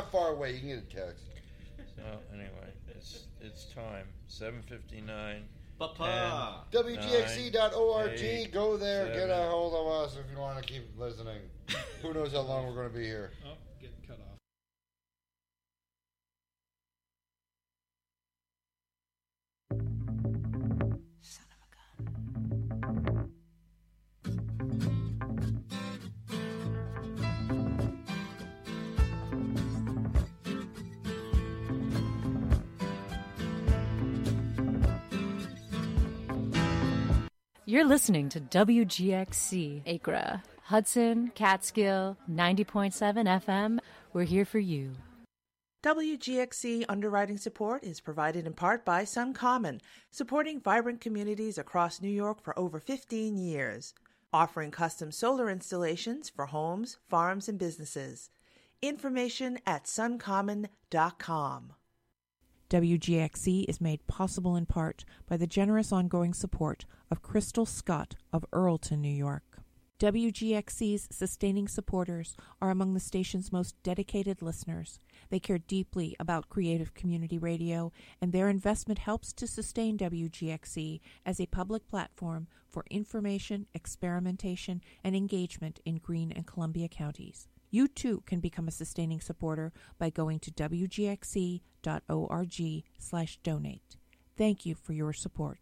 not far away. You can get a text. So anyway, it's time. 7:59. Papa. WGXC.org. Go there. 7. Get a hold of us if you want to keep listening. Who knows how long we're going to be here. Oh, getting cut off. Son of a gun. You're listening to WGXC, Acra, Hudson, Catskill, 90.7 FM. We're here for you. WGXC underwriting support is provided in part by SunCommon, supporting vibrant communities across New York for over 15 years, offering custom solar installations for homes, farms, and businesses. Information at suncommon.com. WGXC is made possible in part by the generous ongoing support of Crystal Scott of Earlton, New York. WGXC's sustaining supporters are among the station's most dedicated listeners. They care deeply about creative community radio, and their investment helps to sustain WGXC as a public platform for information, experimentation, and engagement in Greene and Columbia counties. You too can become a sustaining supporter by going to wgxc.org/donate. Thank you for your support.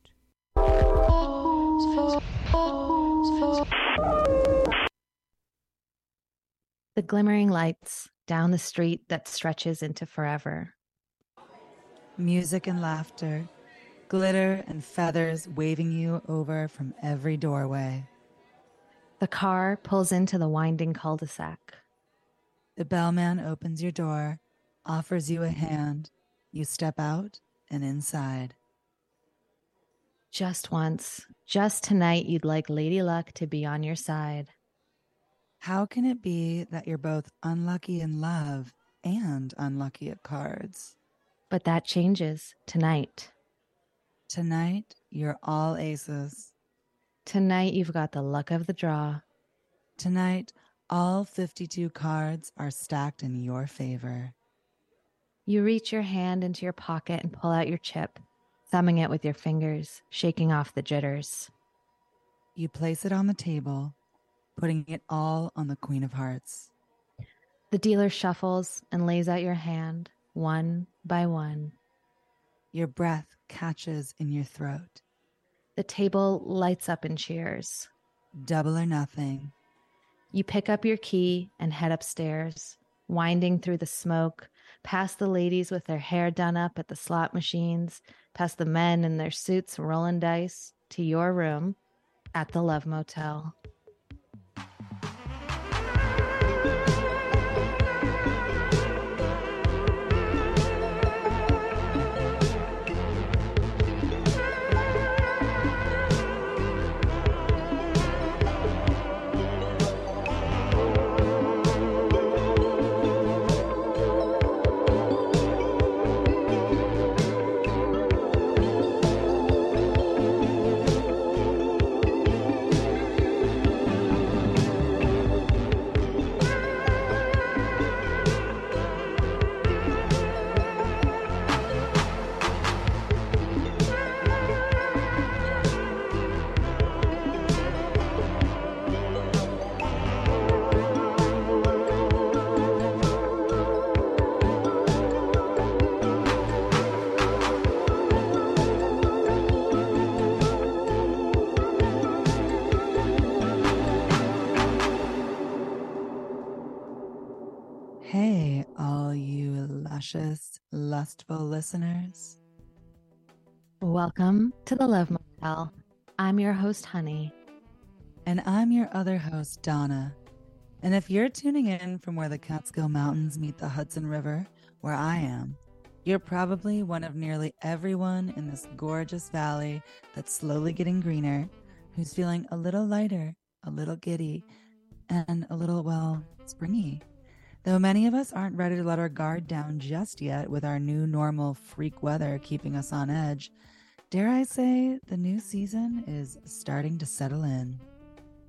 The glimmering lights down the street that stretches into forever. Music and laughter, glitter and feathers waving you over from every doorway. The car pulls into the winding cul-de-sac. The bellman opens your door, offers you a hand. You step out and inside. Just once, just tonight, you'd like Lady Luck to be on your side. How can it be that you're both unlucky in love and unlucky at cards? But that changes tonight. Tonight, you're all aces. Tonight, you've got the luck of the draw. Tonight, all 52 cards are stacked in your favor. You reach your hand into your pocket and pull out your chip, thumbing it with your fingers, shaking off the jitters. You place it on the table, putting it all on the Queen of Hearts. The dealer shuffles and lays out your hand, one by one. Your breath catches in your throat. The table lights up in cheers. Double or nothing. You pick up your key and head upstairs, winding through the smoke, past the ladies with their hair done up at the slot machines, past the men in their suits rolling dice, to your room at the Love Motel. Hey, all you luscious, lustful listeners. Welcome to the Love Motel. I'm your host, Honey. And I'm your other host, Donna. And if you're tuning in from where the Catskill Mountains meet the Hudson River, where I am, you're probably one of nearly everyone in this gorgeous valley that's slowly getting greener, who's feeling a little lighter, a little giddy, and a little, well, springy. Though many of us aren't ready to let our guard down just yet with our new normal freak weather keeping us on edge, dare I say the new season is starting to settle in.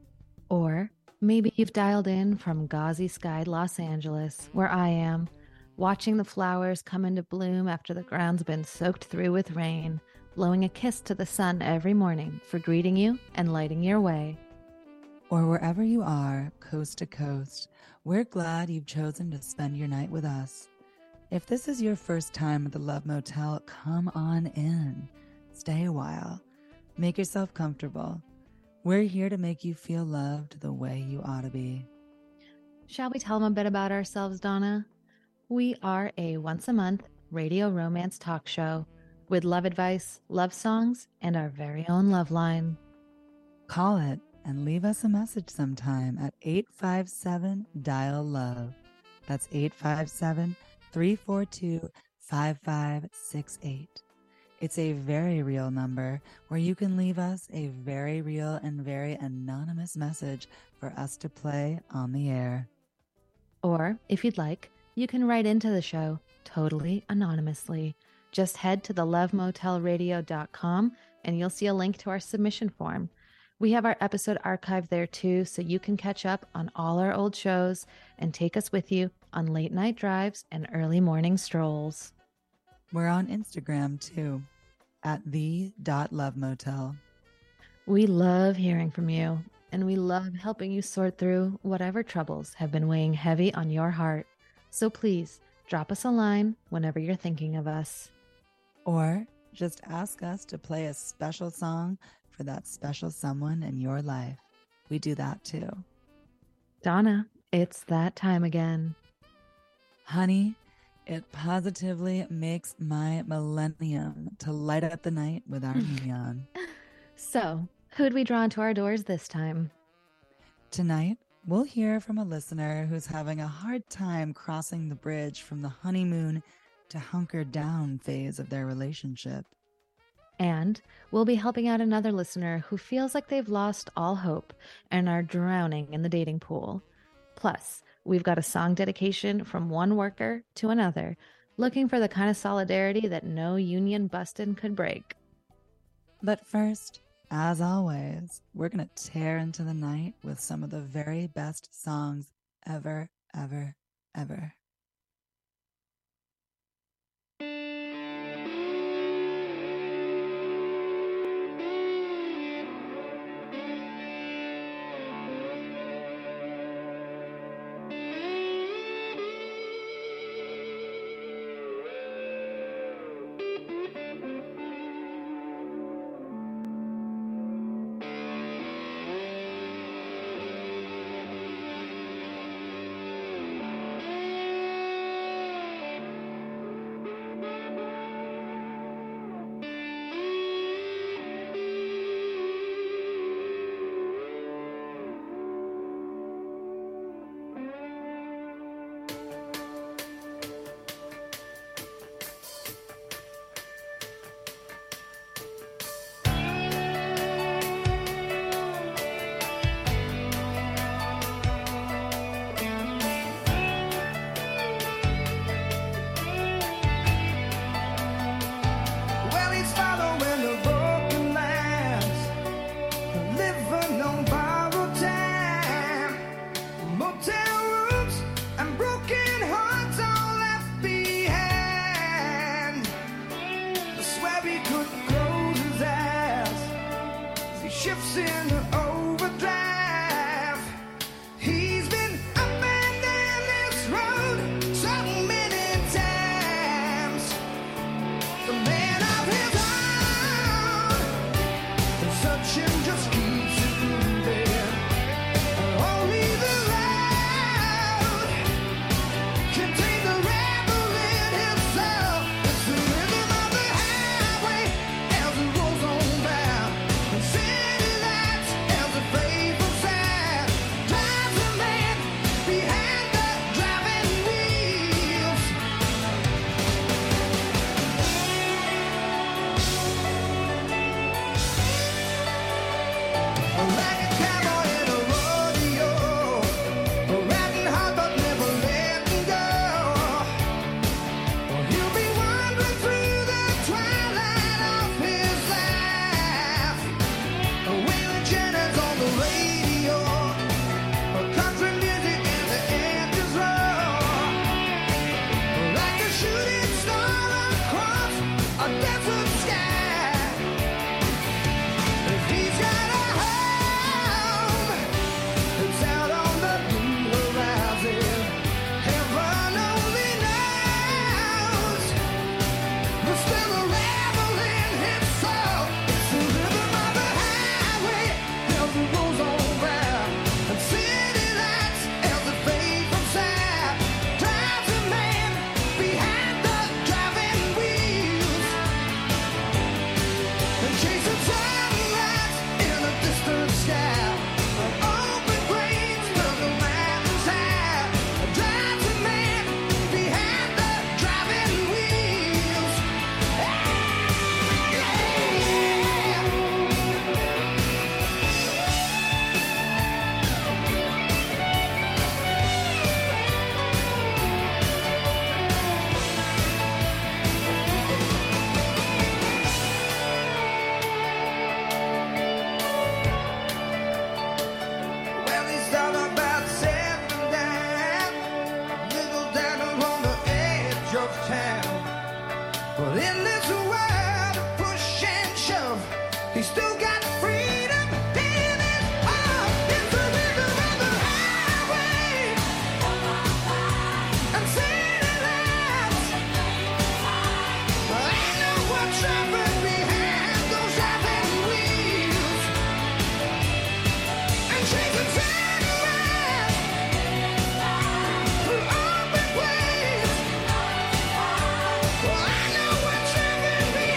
Or maybe you've dialed in from gauzy skied Los Angeles, where I am, watching the flowers come into bloom after the ground's been soaked through with rain, blowing a kiss to the sun every morning for greeting you and lighting your way. Or wherever you are, coast to coast, we're glad you've chosen to spend your night with us. If this is your first time at the Love Motel, come on in. Stay a while. Make yourself comfortable. We're here to make you feel loved the way you ought to be. Shall we tell them a bit about ourselves, Donna? We are a once-a-month radio romance talk show with love advice, love songs, and our very own love line. Call it and leave us a message sometime at 857-DIAL-LOVE. That's 857-342-5568. It's a very real number where you can leave us a very real and very anonymous message for us to play on the air. Or, if you'd like, you can write into the show totally anonymously. Just head to thelovemotelradio.com and you'll see a link to our submission form. We have our episode archive there too, so you can catch up on all our old shows and take us with you on late night drives and early morning strolls. We're on Instagram too, at the.lovemotel. We love hearing from you, and we love helping you sort through whatever troubles have been weighing heavy on your heart. So please drop us a line whenever you're thinking of us. Or just ask us to play a special song for that special someone in your life. We do that too. Donna, it's that time again. Honey, it positively makes my millennium to light up the night with our neon. So, who'd we draw into our doors this time? Tonight, we'll hear from a listener who's having a hard time crossing the bridge from the honeymoon to hunker down phase of their relationship. And we'll be helping out another listener who feels like they've lost all hope and are drowning in the dating pool. Plus, we've got a song dedication from one worker to another, looking for the kind of solidarity that no union busted could break. But first, as always, we're going to tear into the night with some of the very best songs ever, ever, ever. of town. But in this world of push and shove, he's still got freedom in his heart. It's the rhythm of the highway and city lights. I know what's happened behind those driving wheels and chasing sunrise through open ways. Well, I know what's happened behind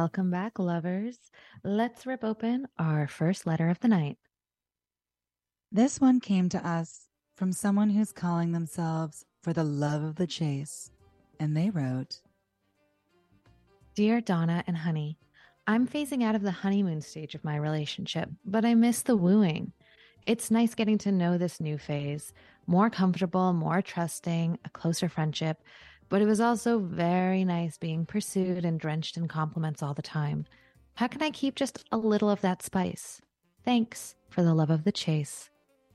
Welcome back, lovers. Let's rip open our first letter of the night. This one came to us from someone who's calling themselves For the Love of the Chase. And they wrote, Dear Donna and Honey, I'm phasing out of the honeymoon stage of my relationship, but I miss the wooing. It's nice getting to know this new phase, more comfortable, more trusting, a closer friendship, but it was also very nice being pursued and drenched in compliments all the time. How can I keep just a little of that spice? Thanks for the love of the chase.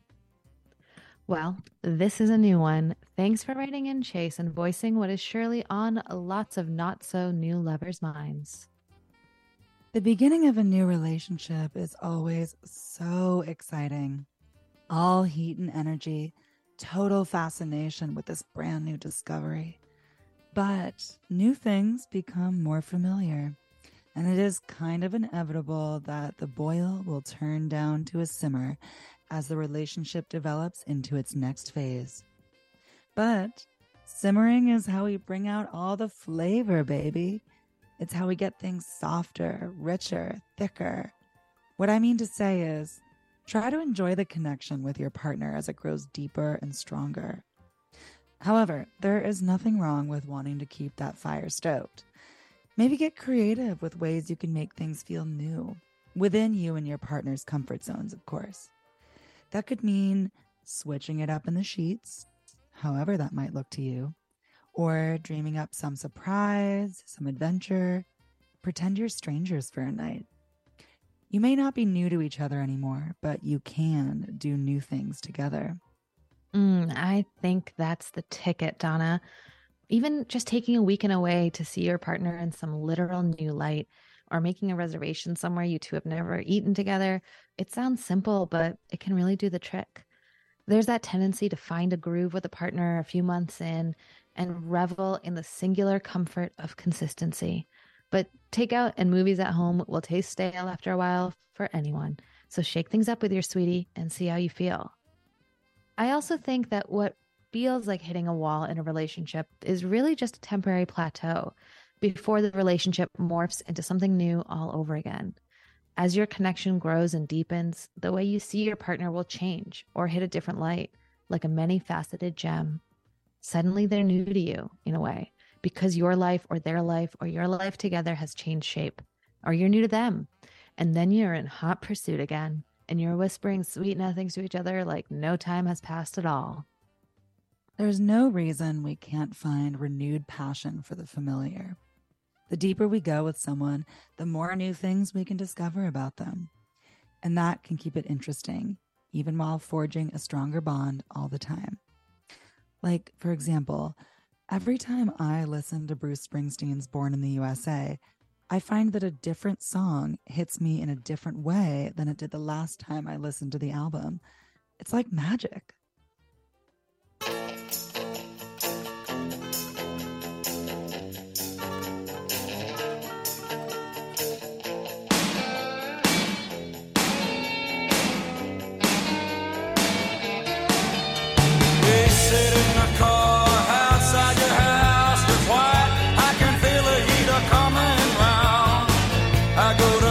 Well, this is a new one. Thanks for writing in, Chase, and voicing what is surely on lots of not-so-new lovers' minds. The beginning of a new relationship is always so exciting. All heat and energy, total fascination with this brand new discovery. But new things become more familiar, and it is kind of inevitable that the boil will turn down to a simmer as the relationship develops into its next phase. But simmering is how we bring out all the flavor, baby. It's how we get things softer, richer, thicker. What I mean to say is, try to enjoy the connection with your partner as it grows deeper and stronger. However, there is nothing wrong with wanting to keep that fire stoked. Maybe get creative with ways you can make things feel new, within you and your partner's comfort zones, of course. That could mean switching it up in the sheets, however that might look to you, or dreaming up some surprise, some adventure. Pretend you're strangers for a night. You may not be new to each other anymore, but you can do new things together. I think that's the ticket, Donna. Even just taking a weekend away to see your partner in some literal new light, or making a reservation somewhere you two have never eaten together. It sounds simple, but it can really do the trick. There's that tendency to find a groove with a partner a few months in and revel in the singular comfort of consistency. But takeout and movies at home will taste stale after a while for anyone. So shake things up with your sweetie and see how you feel. I also think that what feels like hitting a wall in a relationship is really just a temporary plateau before the relationship morphs into something new all over again. As your connection grows and deepens, the way you see your partner will change or hit a different light, like a many-faceted gem. Suddenly they're new to you, in a way, because your life or their life or your life together has changed shape, or you're new to them. And then you're in hot pursuit again, and you're whispering sweet nothings to each other like no time has passed at all. There's no reason we can't find renewed passion for the familiar. The deeper we go with someone, the more new things we can discover about them. And that can keep it interesting, even while forging a stronger bond all the time. Like, for example, every time I listen to Bruce Springsteen's Born in the USA, I find that a different song hits me in a different way than it did the last time I listened to the album. It's like magic.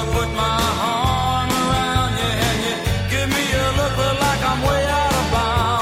Way out of bounds.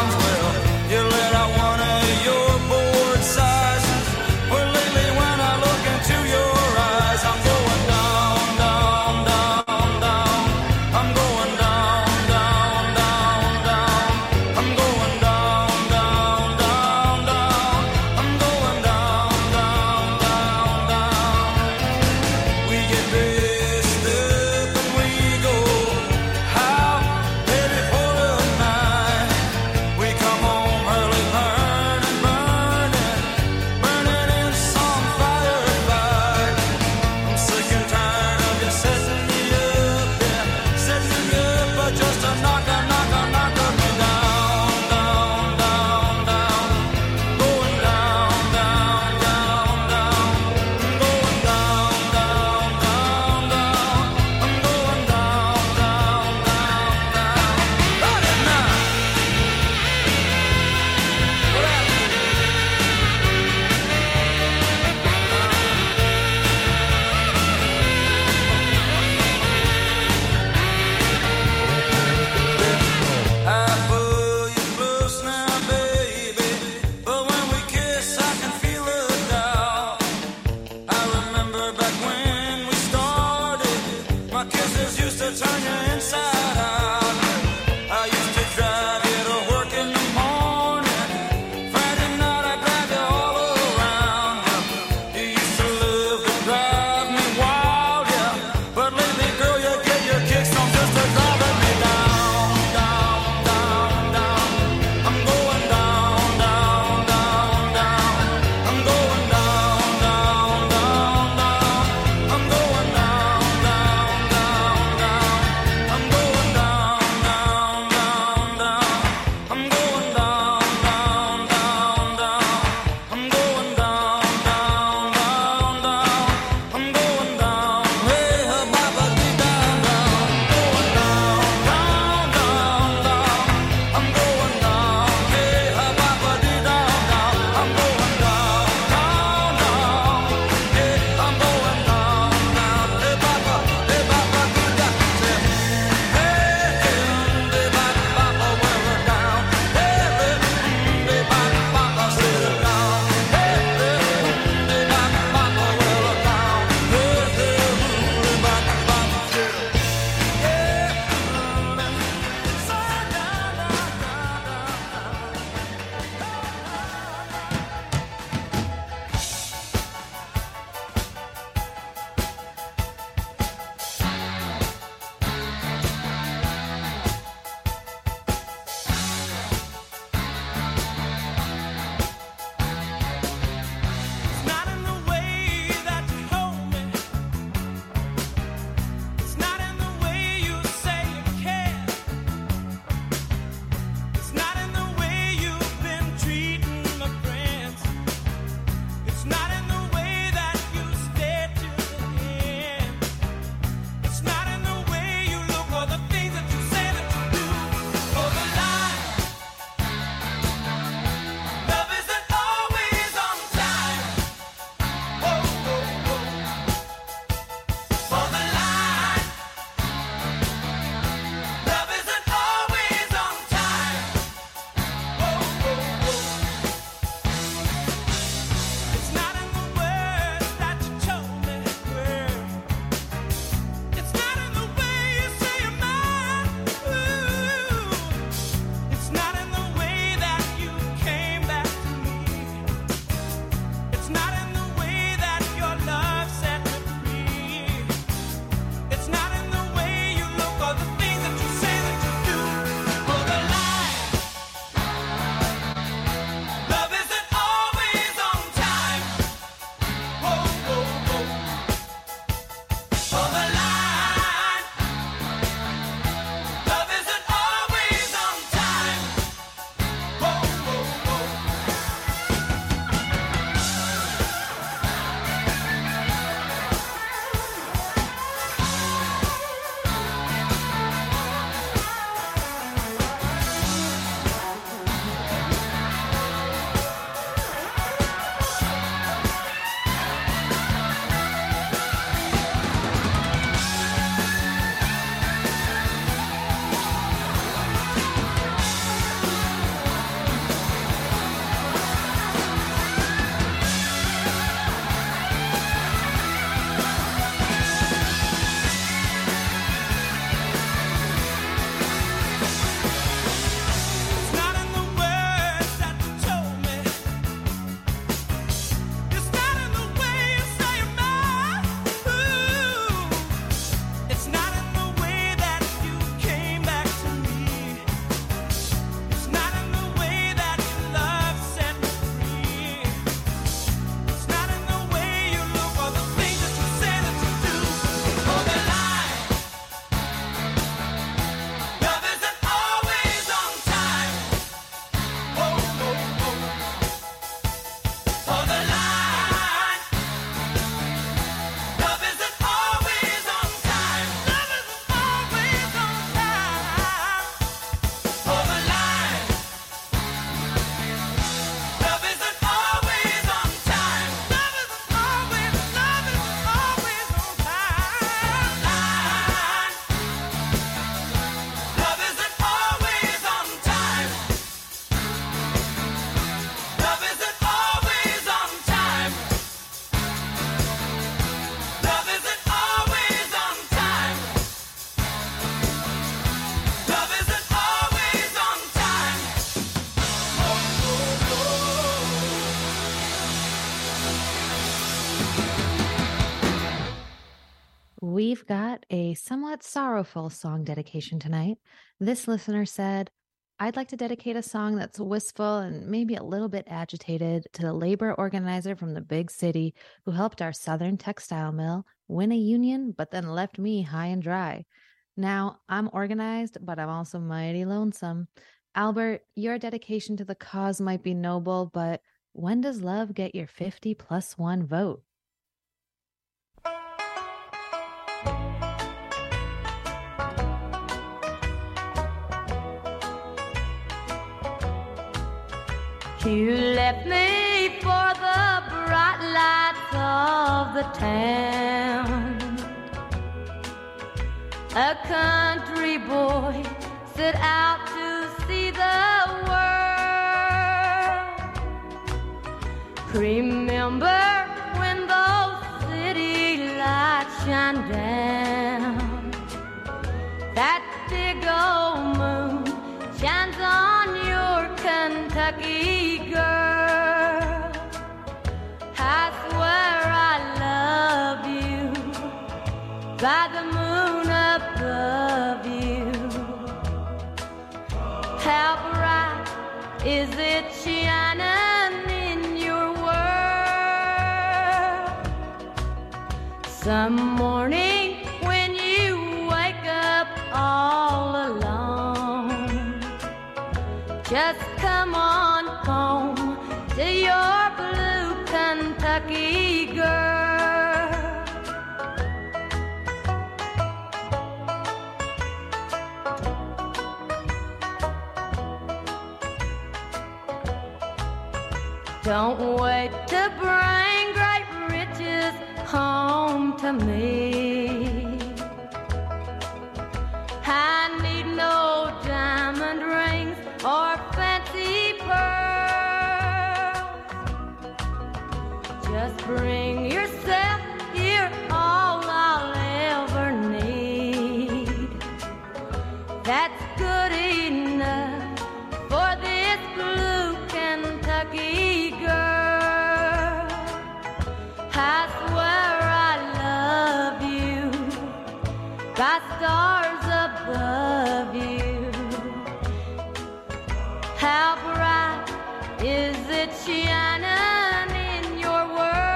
We've got a somewhat sorrowful song dedication tonight. This listener said, I'd like to dedicate a song that's wistful and maybe a little bit agitated to the labor organizer from the big city who helped our Southern textile mill win a union, but then left me high and dry. Now, I'm organized, but I'm also mighty lonesome. Albert, your dedication to the cause might be noble, but when does love get your 50+1 vote? You left me for the bright lights of the town. A country boy set out to see the world. Remember when those city lights shine down? That big old moon shines on your Kentucky girl. I swear I love you by the moon above you. How bright is it shining in your world? Some morning when you wake up all alone, just come on home to your blue Kentucky girl. Don't wait to bring great riches home to me. I need no diamond rings or fancy pearls. Just bring yourself, you're all I'll ever need. That's good enough for this blue Kentucky girl. I swear I love you by stars above you. How bright is it shining in your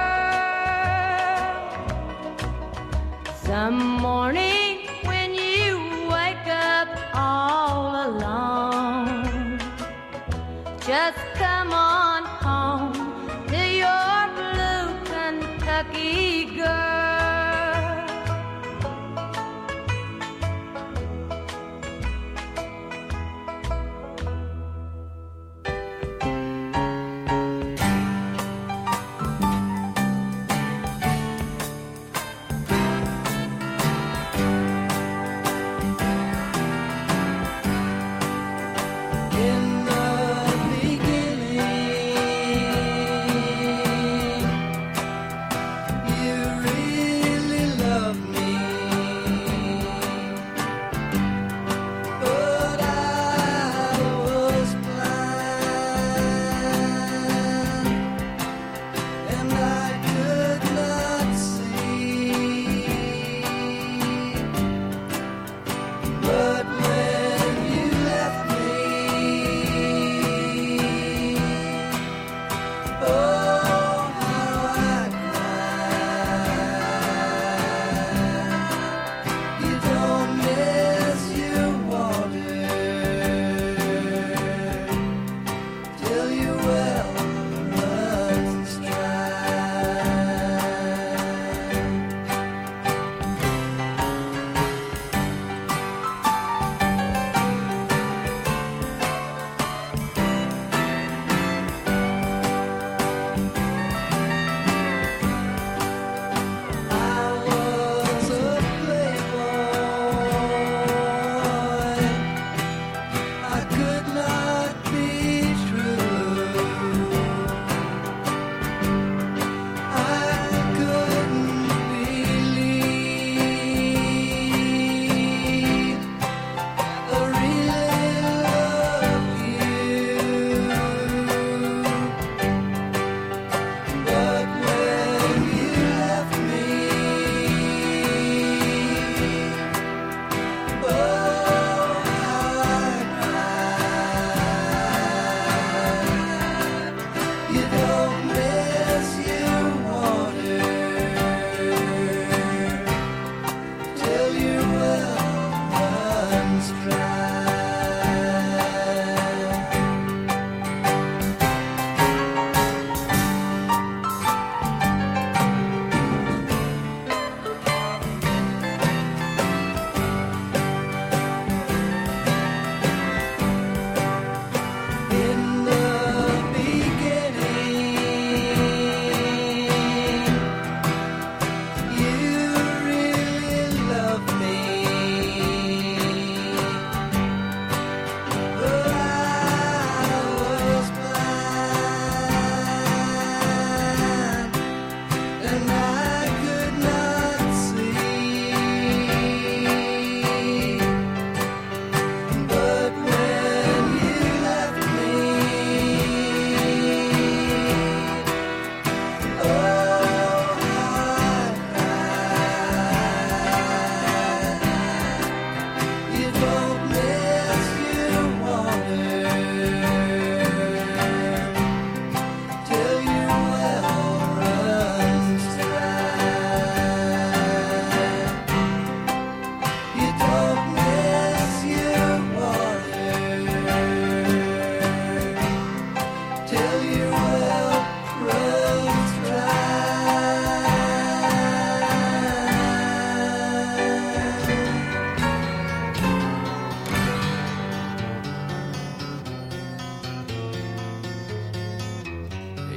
world? Some morning when you wake up all alone, just come on home to your blue Kentucky girl.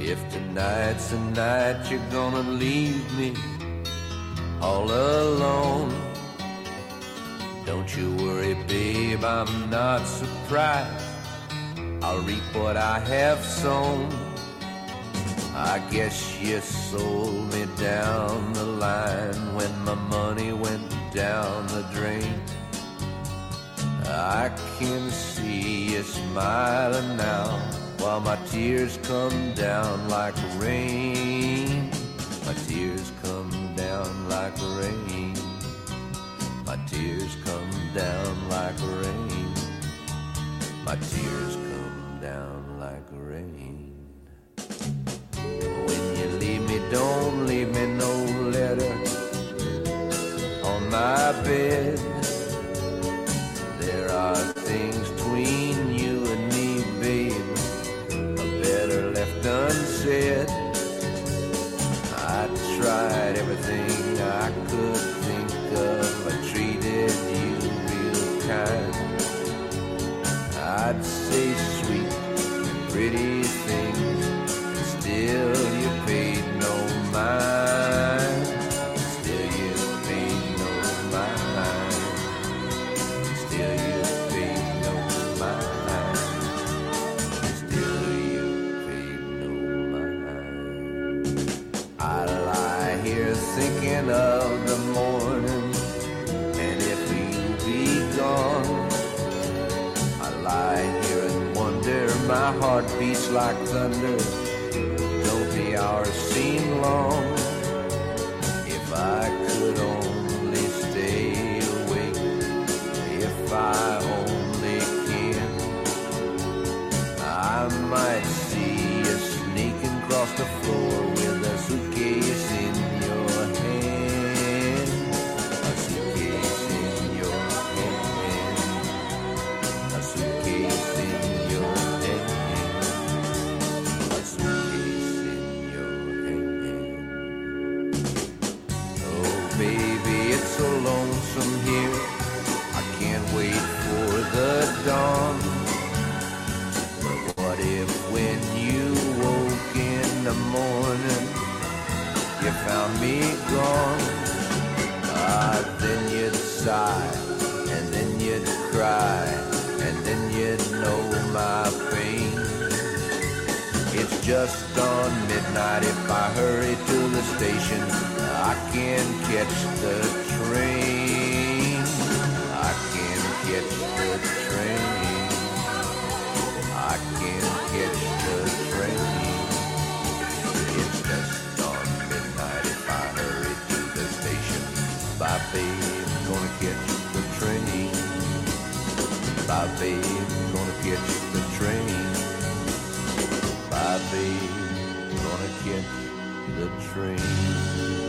If tonight's the night you're gonna leave me all alone, don't you worry, babe, I'm not surprised. I'll reap what I have sown. I guess you sold me down the line when my money went down the drain. I can see you smiling now while my tears come down like rain. My tears come down like rain. My tears come down like rain. My tears come down like rain. When you leave me, don't leave me no letter on my bed. There are things between you and me, babe, better left unsaid. I tried everything I could think of. I treated you real kind. I'd say sweet and pretty things, still you paid no mind. Still you paid no mind. Still you paid no mind. Still you paid no mind. I lie here thinking of the morning, and if you be gone, I lie here and wonder, my heart beats like thunder. Don't the hours seem long? If I could only stay awake, if I only can, I might see you sneaking across the floor with a suitcase in your hand. A suitcase in your hand. A suitcase in your hand. A suitcase in your hand. Oh, baby, it's so lonesome here. I can't wait for the dawn. But what if when you woke in the morning, you found me gone? Ah, then you'd sigh, and then you'd cry, and then you'd know my pain. It's just on midnight. If I hurry to the station, I can catch the train. I can catch the train. I can catch the train. It's just on midnight. If I hurry to the station, bye babe, gonna catch the train. Bye babe, gonna catch the train. Bye babe, gonna catch the train.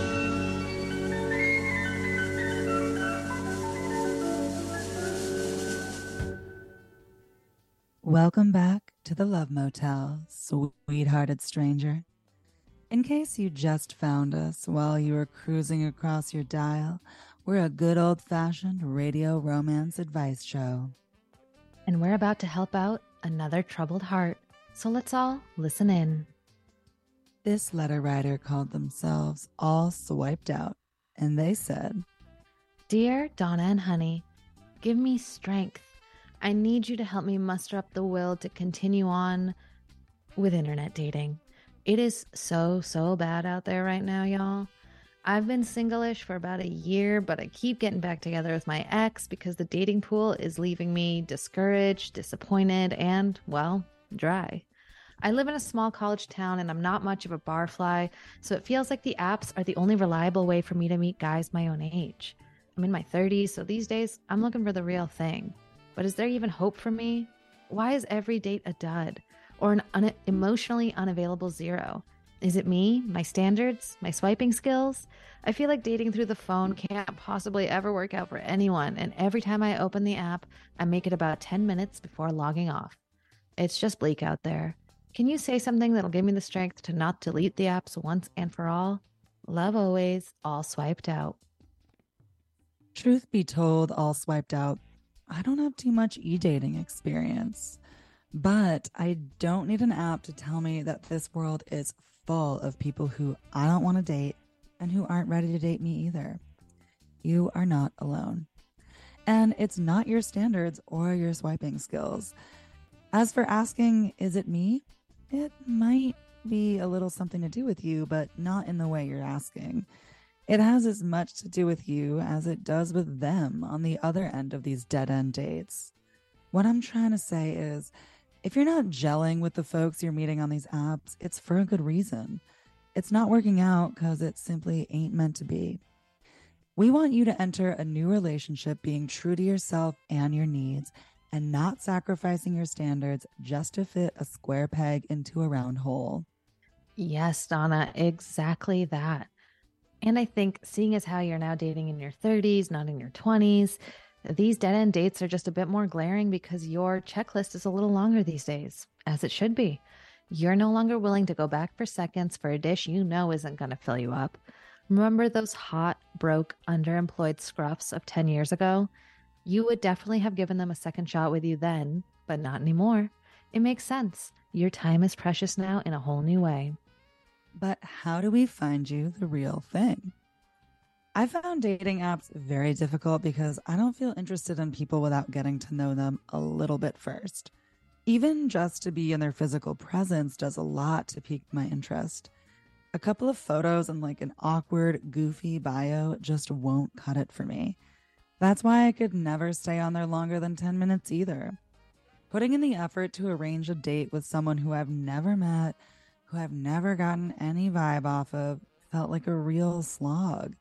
Welcome back to the Love Motel, sweethearted stranger. In case you just found us while you were cruising across your dial, we're a good old-fashioned radio romance advice show. And we're about to help out another troubled heart. So let's all listen in. This letter writer called themselves All Swiped Out, and they said, Dear Donna and Honey, give me strength. I need you to help me muster up the will to continue on with internet dating. It is so bad out there right now, y'all. I've been single-ish for about a year, but I keep getting back together with my ex because the dating pool is leaving me discouraged, disappointed, and, well, dry. I live in a small college town and I'm not much of a barfly, so it feels like the apps are the only reliable way for me to meet guys my own age. I'm in my 30s, so these days I'm looking for the real thing. But is there even hope for me? Why is every date a dud or an emotionally unavailable zero? Is it me, my standards, my swiping skills? I feel like dating through the phone can't possibly ever work out for anyone, and every time I open the app, I make it about 10 minutes before logging off. It's just bleak out there. Can you say something that'll give me the strength to not delete the apps once and for all? Love always, All Swiped Out. Truth be told, All Swiped Out, I don't have too much e-dating experience. But I don't need an app to tell me that this world is full of people who I don't want to date and who aren't ready to date me either. You are not alone. And it's not your standards or your swiping skills. As for asking, is it me? It might be a little something to do with you, but not in the way you're asking. It has as much to do with you as it does with them on the other end of these dead-end dates. What I'm trying to say is, if you're not gelling with the folks you're meeting on these apps, it's for a good reason. It's not working out because it simply ain't meant to be. We want you to enter a new relationship being true to yourself and your needs and not sacrificing your standards just to fit a square peg into a round hole. Yes, Donna, exactly that. And I think seeing as how you're now dating in your 30s, not in your 20s, these dead-end dates are just a bit more glaring because your checklist is a little longer these days, as it should be. You're no longer willing to go back for seconds for a dish you know isn't going to fill you up. Remember those hot, broke, underemployed scruffs of 10 years ago? You would definitely have given them a second shot with you then, but not anymore. It makes sense. Your time is precious now in a whole new way. But how do we find you the real thing? I found dating apps very difficult because I don't feel interested in people without getting to know them a little bit first. Even just to be in their physical presence does a lot to pique my interest. A couple of photos and like an awkward, goofy bio just won't cut it for me. That's why I could never stay on there longer than 10 minutes either. Putting in the effort to arrange a date with someone who I've never met, who I've never gotten any vibe off of, felt like a real slog.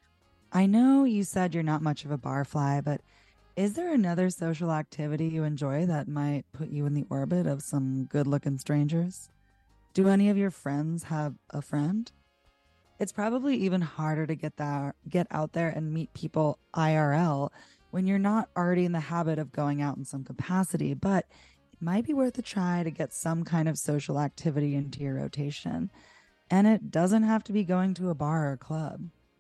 I know you said you're not much of a barfly, but is there another social activity you enjoy that might put you in the orbit of some good-looking strangers? Do any of your friends have a friend? It's probably even harder to get out there and meet people IRL when you're not already in the habit of going out in some capacity, but it might be worth a try to get some kind of social activity into your rotation. And it doesn't have to be going to a bar or club.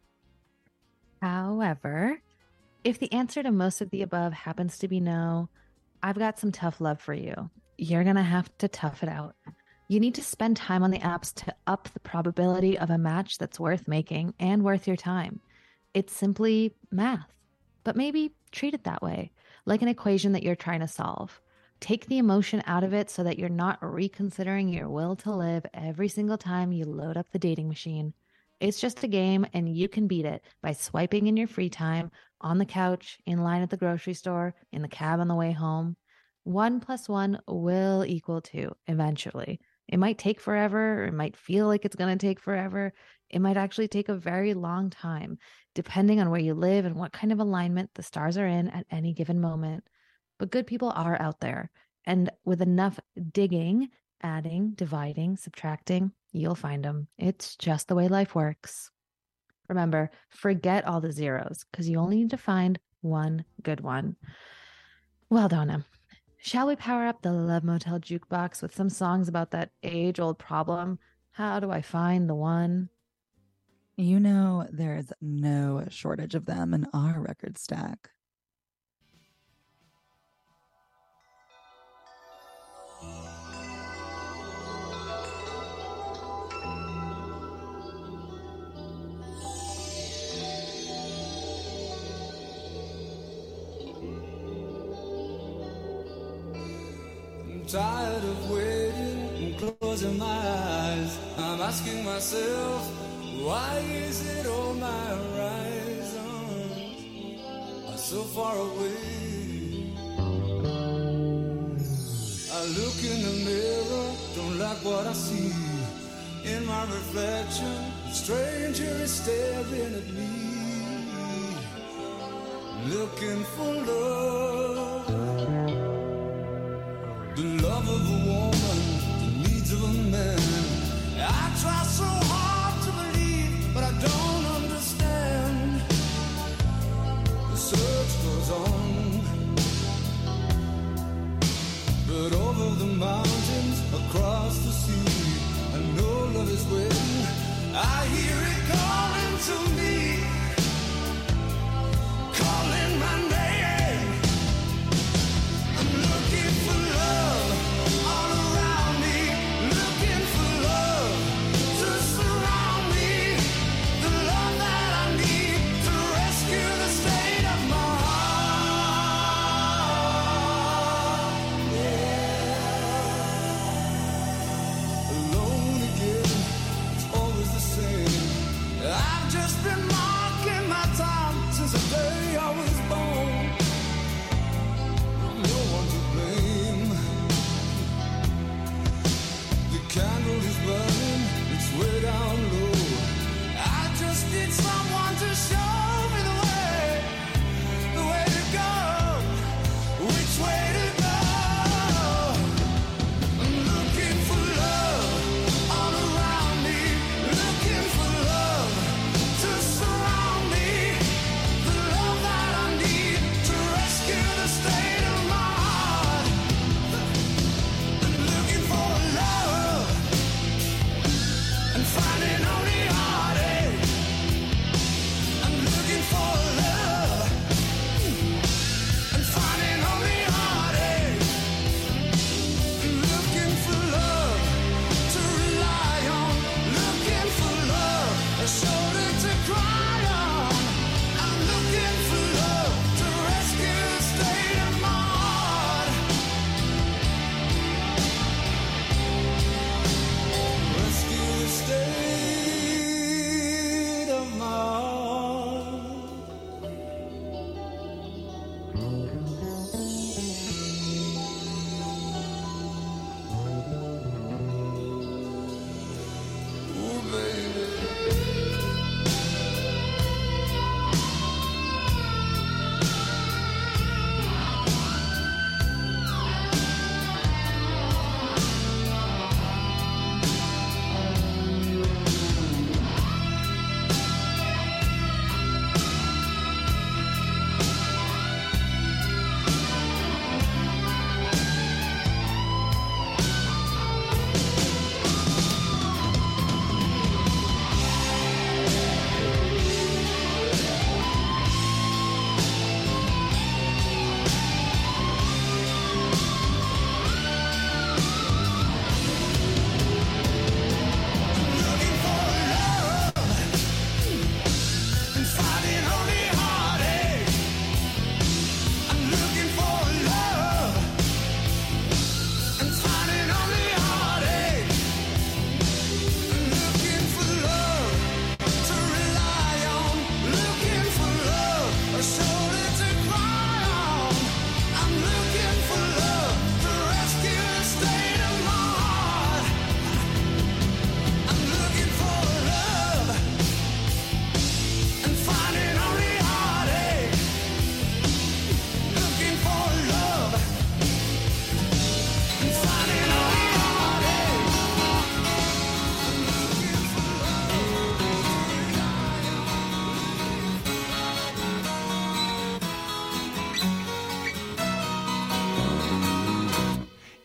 However, if the answer to most of the above happens to be no, I've got some tough love for you. You're going to have to tough it out. You need to spend time on the apps to up the probability of a match that's worth making and worth your time. It's simply math, but maybe treat it that way, like an equation that you're trying to solve. Take the emotion out of it so that you're not reconsidering your will to live every single time you load up the dating machine. It's just a game, and you can beat it by swiping in your free time, on the couch, in line at the grocery store, in the cab on the way home. 1 + 1 will equal 2 eventually. It might take forever, or it might feel like it's going to take forever. It might actually take a very long time, depending on where you live and what kind of alignment the stars are in at any given moment. But good people are out there, and with enough digging, adding, dividing, subtracting, you'll find them. It's just the way life works. Remember, forget all the zeros, because you only need to find one good one. Well, Donna, shall we power up the Love Motel jukebox with some songs about that age-old problem? How do I find the one? You know, there's no shortage of them in our record stack. Tired of waiting and closing my eyes. I'm asking myself, why is it all my horizons are so far away? I look in the mirror, don't like what I see. In my reflection, a stranger is staring at me, looking for love. The love of a woman, the needs of a man. I try so hard to believe, but I don't understand. The search goes on, but over the mountains, across the sea, I know love is waiting. I hear it calling to me, calling my name. I'm looking for love.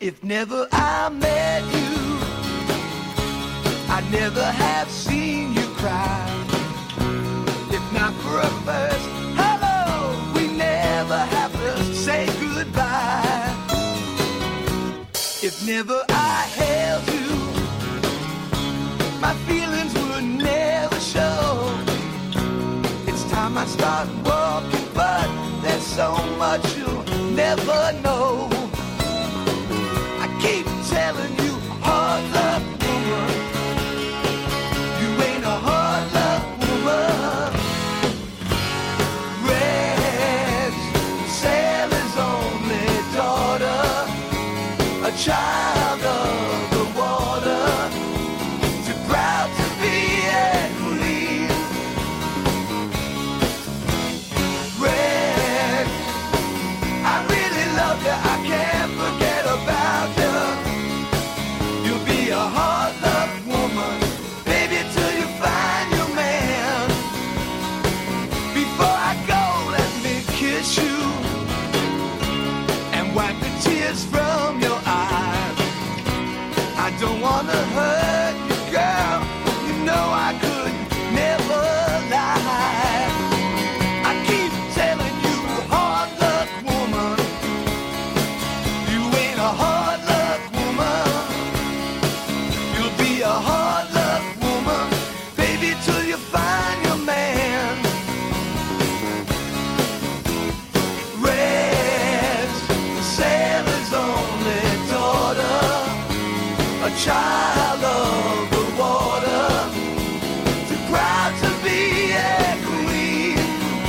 If never I met you, I'd never have seen you cry. If not for a first hello, we never have to say goodbye. If never I held you, my feelings would never show. It's time I start walking, but there's so much you'll never know. I keep telling you, hard luck woman, you ain't a hard luck woman. Red's sailor's only daughter, a child of the water, too proud to be a queen. Red, I really love you, I can't forget about you. You'll be a hard luck woman, baby, till you find your man. Before I go, let me kiss you and wipe the tears from your eyes. I don't wanna hurt you, girl, you know I could never lie. I keep telling you, hard luck woman, you ain't a hard luck woman. You'll be a hard luck woman, baby, till you find your man. Red's the sailor's only daughter, a child of the water, too proud to be a queen.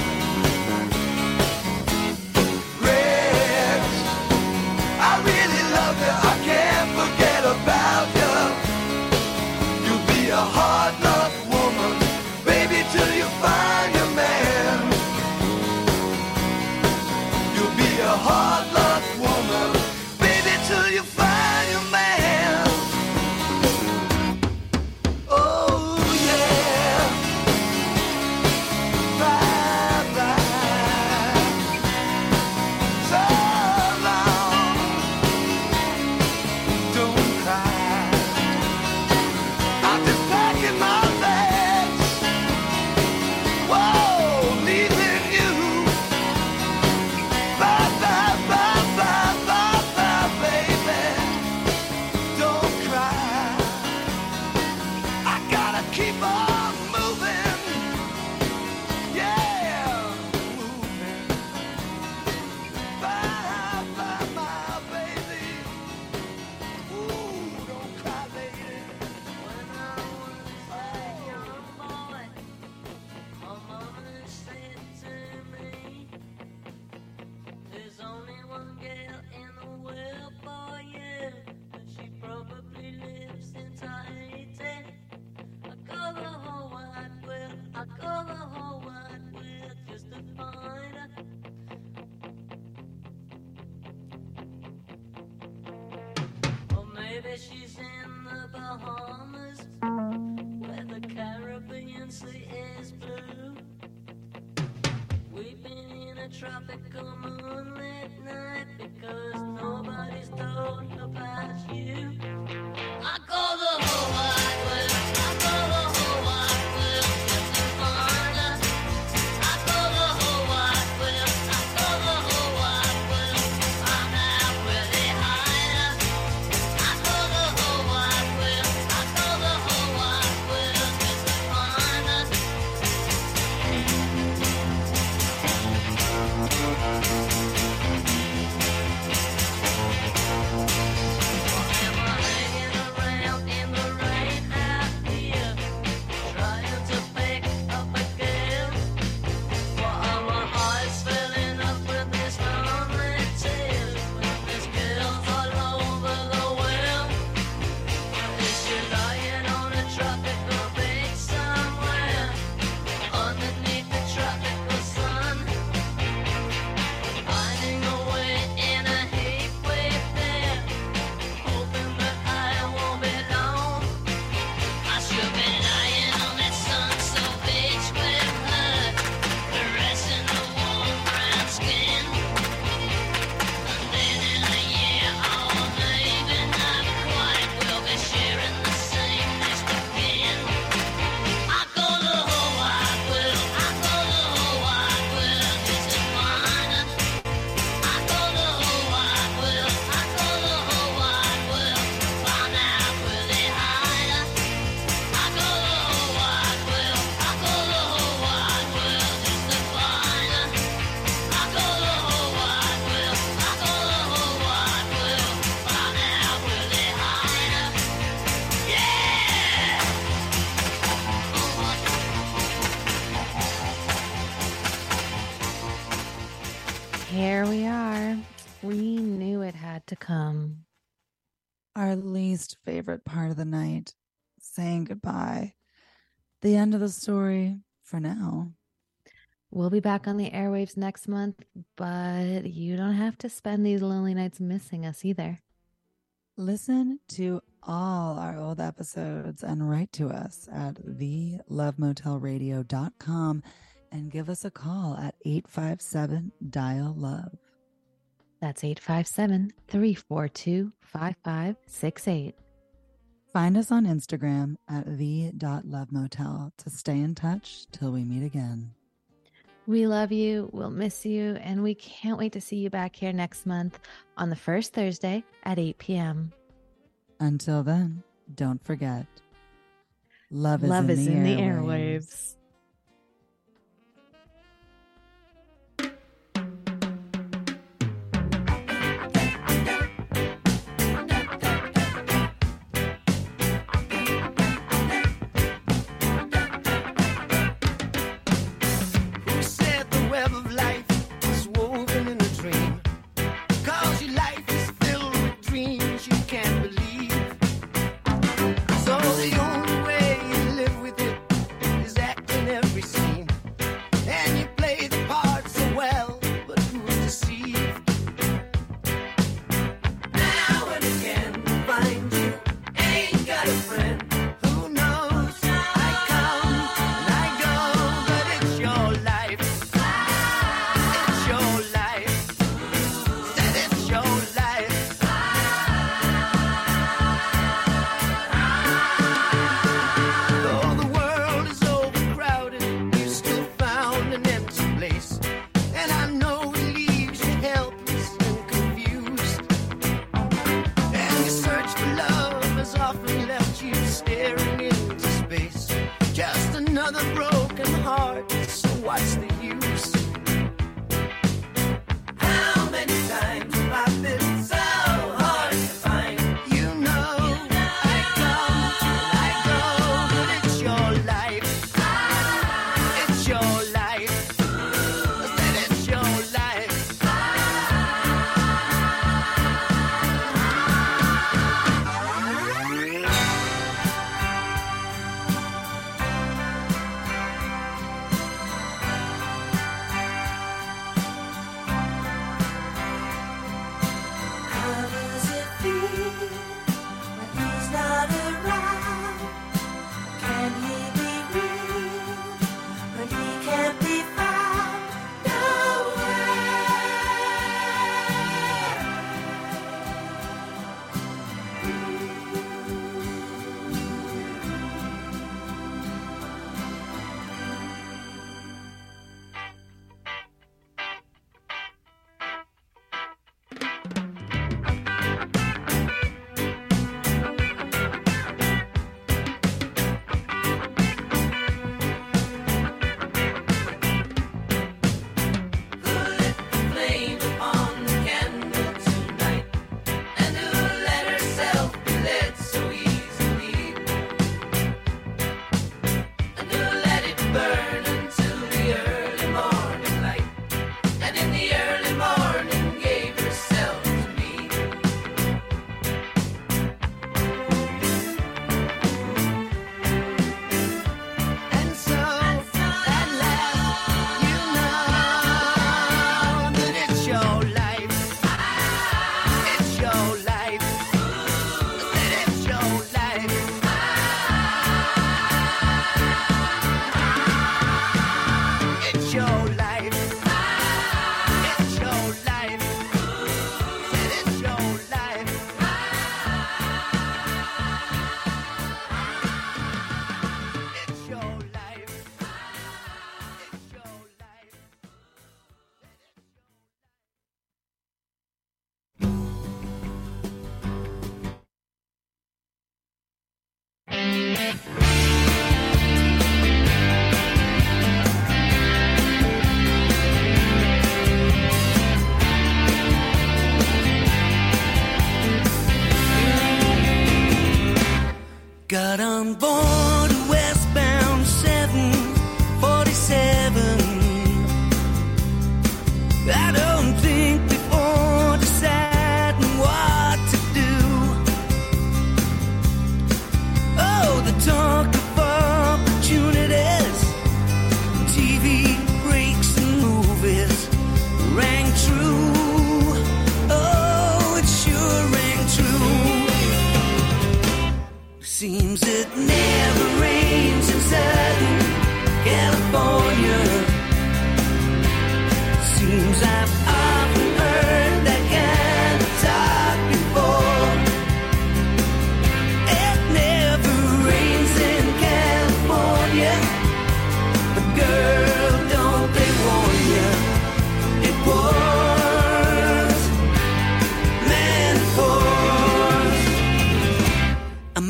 Red's, I really love you, I can't forget about you. You'll be a hard luck woman, baby, till you find your man. You'll be a hard luck woman, baby, till you find your man. Oh yeah. Bye bye. So long. Don't cry. I'm just packing my bags. Whoa, leaving you. Bye bye bye bye bye bye, baby. Don't cry. I gotta keep on moving. Yeah, moving. Bye bye, my baby. Ooh, don't cry, lady. When I was a young boy, my mama said to me, there's only one girl in the world for you, and she probably lives since I 18. I go the whole wide world, I go the whole wide world just to find her. Or maybe she's in the Bahamas, where the Caribbean Sea is blue. We've been in a tropical moonlit night because nobody's told about you. I go the whole wide world, I go the whole wide world just to find her. I go the whole wide world, I go the whole wide world to find out where they hide her. I go the whole wide world, I go the whole wide world just to find her. here we are. We knew it had to come. Our least favorite part of the night, saying goodbye. The end of the story for now. We'll be back on the airwaves next month, but you don't have to spend these lonely nights missing us either. Listen to all our old episodes and write to us at thelovemotelradio.com and give us a call at 857-DIAL-LOVE. That's 857-342-5568. Find us on Instagram at the.lovemotel to stay in touch till we meet again. We love you, we'll miss you, and we can't wait to see you back here next month on the first Thursday at 8 p.m. Until then, don't forget, love is in the airwaves. airwaves. Who said the web of life is woven in a dream? 'Cause your life is filled with dreams you can't believe. So the only way you live with it is acting every scene. And you play the part so well, but who's deceived? Now and again, find you ain't got a friend. Who knows? I come and I go, but it's your life. It's your life. Said it's your life. Though the world is overcrowded, you still found an empty place. And I know it leaves you helpless and confused. And your search for love has often left you staring into space. Just another broken heart, so what's the use? How many times have I been so hard to find? You know, I come and I go, but it's your life. It's your life. I said it's your life.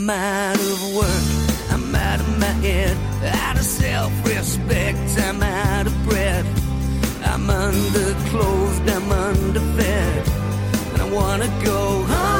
I'm out of work, I'm out of my head, out of self-respect, I'm out of breath. I'm underclothed, I'm underfed, and I wanna go home.